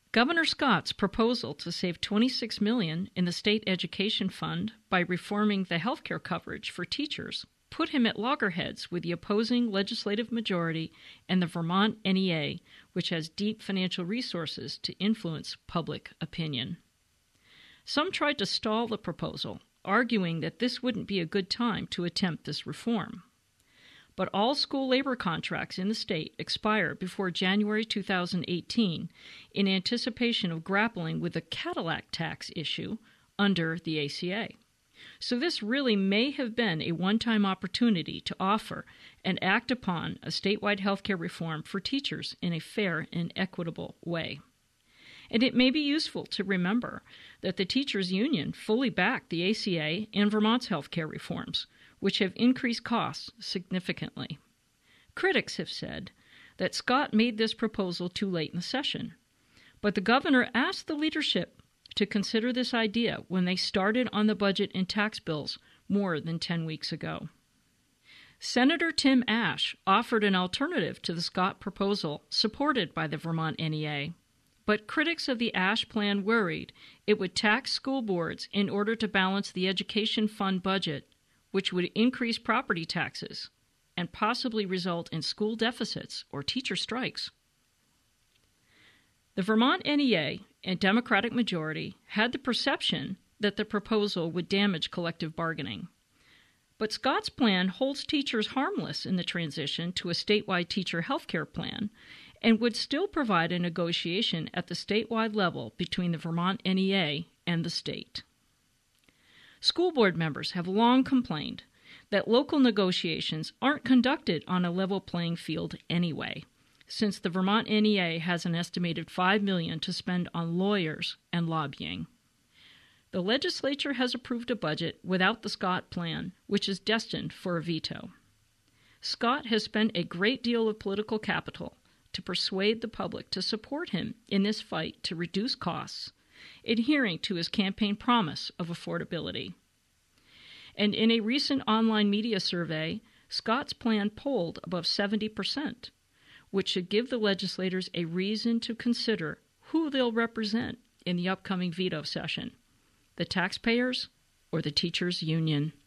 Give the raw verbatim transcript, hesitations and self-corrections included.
Governor Scott's proposal to save twenty-six million dollars in the state education fund by reforming the health care coverage for teachers put him at loggerheads with the opposing legislative majority and the Vermont N E A, which has deep financial resources to influence public opinion. Some tried to stall the proposal, arguing that this wouldn't be a good time to attempt this reform. But all school labor contracts in the state expire before January two thousand eighteen in anticipation of grappling with the Cadillac tax issue under the A C A. So this really may have been a one-time opportunity to offer and act upon a statewide healthcare reform for teachers in a fair and equitable way. And it may be useful to remember that the teachers' union fully backed the A C A and Vermont's healthcare reforms, which have increased costs significantly. Critics have said that Scott made this proposal too late in the session, but the governor asked the leadership to consider this idea when they started on the budget and tax bills more than ten weeks ago. Senator Tim Ashe offered an alternative to the Scott proposal supported by the Vermont N E A, but critics of the Ashe plan worried it would tax school boards in order to balance the education fund budget, which would increase property taxes and possibly result in school deficits or teacher strikes. The Vermont N E A and Democratic majority had the perception that the proposal would damage collective bargaining. But Scott's plan holds teachers harmless in the transition to a statewide teacher health care plan and would still provide a negotiation at the statewide level between the Vermont N E A and the state. School board members have long complained that local negotiations aren't conducted on a level playing field anyway, since the Vermont N E A has an estimated five million dollars to spend on lawyers and lobbying. The legislature has approved a budget without the Scott plan, which is destined for a veto. Scott has spent a great deal of political capital to persuade the public to support him in this fight to reduce costs, adhering to his campaign promise of affordability. And in a recent online media survey, Scott's plan polled above seventy percent, which should give the legislators a reason to consider who they'll represent in the upcoming veto session, the taxpayers or the teachers' union.